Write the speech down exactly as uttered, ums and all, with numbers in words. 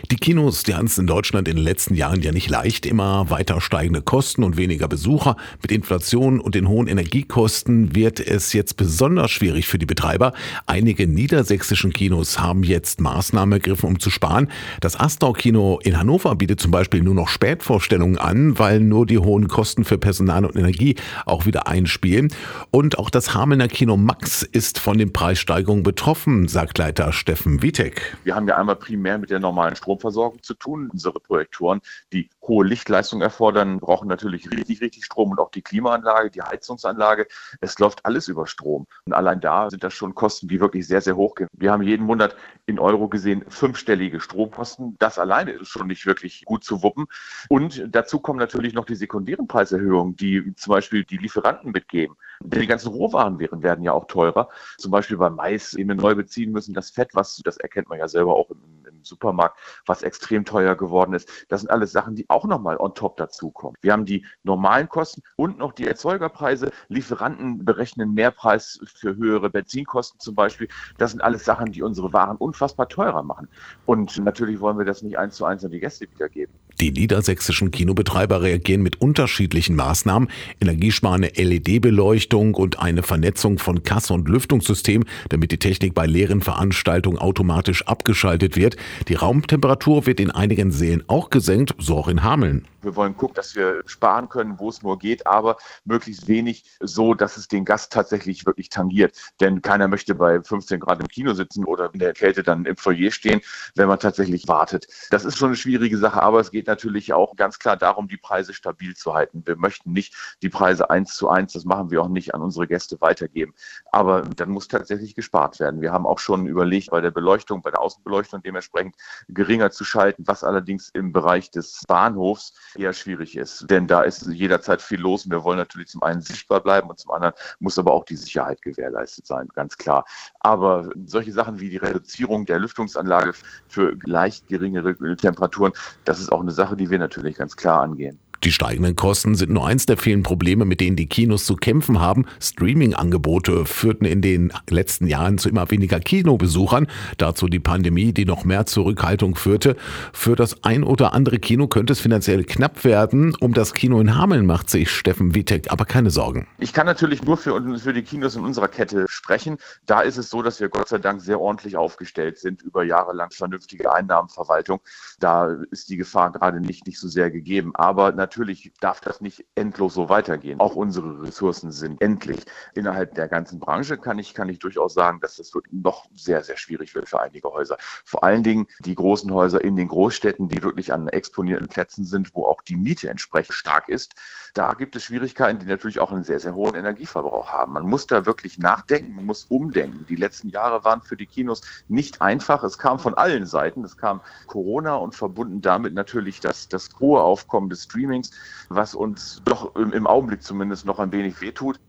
Die Kinos, die hatten es in Deutschland in den letzten Jahren ja nicht leicht. Immer weiter steigende Kosten und weniger Besucher. Mit Inflation und den hohen Energiekosten wird es jetzt besonders schwierig für die Betreiber. Einige niedersächsischen Kinos haben jetzt Maßnahmen ergriffen, um zu sparen. Das Astau-Kino in Hannover bietet zum Beispiel nur noch Spätvorstellungen an, weil nur die hohen Kosten für Personal und Energie auch wieder einspielen. Und auch das Hamelner Kino Max ist von den Preissteigerungen betroffen, sagt Leiter Steffen Wietek. Wir haben ja einmal primär mit der normalen Stromversorgung zu tun. Unsere Projektoren, die hohe Lichtleistung erfordern, brauchen natürlich richtig, richtig Strom und auch die Klimaanlage, die Heizungsanlage. Es läuft alles über Strom. Und allein da sind das schon Kosten, die wirklich sehr, sehr hoch gehen. Wir haben jeden Monat in Euro gesehen fünfstellige Stromkosten. Das alleine ist schon nicht wirklich gut zu wuppen. Und dazu kommen natürlich noch die sekundären Preiserhöhungen, die zum Beispiel die Lieferanten mitgeben. Denn die ganzen Rohwaren werden ja auch teurer. Zum Beispiel beim Mais, den wir neu beziehen müssen, das Fett, was, das erkennt man ja selber auch im, im Supermarkt, was extrem teuer geworden ist. Das sind alles Sachen, die auch nochmal on top dazukommen. Wir haben die normalen Kosten und noch die Erzeugerpreise. Lieferanten berechnen Mehrpreis für höhere Benzinkosten zum Beispiel. Das sind alles Sachen, die unsere Waren unfassbar teurer machen. Und natürlich wollen wir das nicht eins zu eins an die Gäste wiedergeben. Die niedersächsischen Kinobetreiber reagieren mit unterschiedlichen Maßnahmen. Energiesparende L E D-Beleuchtung und eine Vernetzung von Kasse- und Lüftungssystem, damit die Technik bei leeren Veranstaltungen automatisch abgeschaltet wird. Die Raumtemperatur wird in einigen Sälen auch gesenkt, so auch in Hameln. Wir wollen gucken, dass wir sparen können, wo es nur geht, aber möglichst wenig so, dass es den Gast tatsächlich wirklich tangiert. Denn keiner möchte bei fünfzehn Grad im Kino sitzen oder in der Kälte dann im Foyer stehen, wenn man tatsächlich wartet. Das ist schon eine schwierige Sache, aber es geht natürlich auch ganz klar darum, die Preise stabil zu halten. Wir möchten nicht die Preise eins zu eins, das machen wir auch nicht, an unsere Gäste weitergeben. Aber dann muss tatsächlich gespart werden. Wir haben auch schon überlegt, bei der Beleuchtung, bei der Außenbeleuchtung dementsprechend geringer zu schalten, was allerdings im Bereich des Bahnhofs eher schwierig ist. Denn da ist jederzeit viel los und wir wollen natürlich zum einen sichtbar bleiben und zum anderen muss aber auch die Sicherheit gewährleistet sein, ganz klar. Aber solche Sachen wie die Reduzierung der Lüftungsanlage für leicht geringere Temperaturen, das ist auch eine Sache, die wir natürlich ganz klar angehen. Die steigenden Kosten sind nur eins der vielen Probleme, mit denen die Kinos zu kämpfen haben. Streaming-Angebote führten in den letzten Jahren zu immer weniger Kinobesuchern. Dazu die Pandemie, die noch mehr Zurückhaltung führte. Für das ein oder andere Kino könnte es finanziell knapp werden. Um das Kino in Hameln macht sich Steffen Wietek aber keine Sorgen. Ich kann natürlich nur für, für die Kinos in unserer Kette sprechen. Da ist es so, dass wir Gott sei Dank sehr ordentlich aufgestellt sind, über Jahre lang vernünftige Einnahmenverwaltung. Da ist die Gefahr gerade nicht, nicht so sehr gegeben. Aber natürlich darf das nicht endlos so weitergehen. Auch unsere Ressourcen sind endlich. Innerhalb der ganzen Branche kann ich, kann ich durchaus sagen, dass das noch sehr, sehr schwierig wird für einige Häuser. Vor allen Dingen die großen Häuser in den Großstädten, die wirklich an exponierten Plätzen sind, wo auch die Miete entsprechend stark ist. Da gibt es Schwierigkeiten, die natürlich auch einen sehr, sehr hohen Energieverbrauch haben. Man muss da wirklich nachdenken, man muss umdenken. Die letzten Jahre waren für die Kinos nicht einfach. Es kam von allen Seiten. Es kam Corona und verbunden damit natürlich das, das hohe Aufkommen des Streamings, was uns doch im, im Augenblick zumindest noch ein wenig wehtut.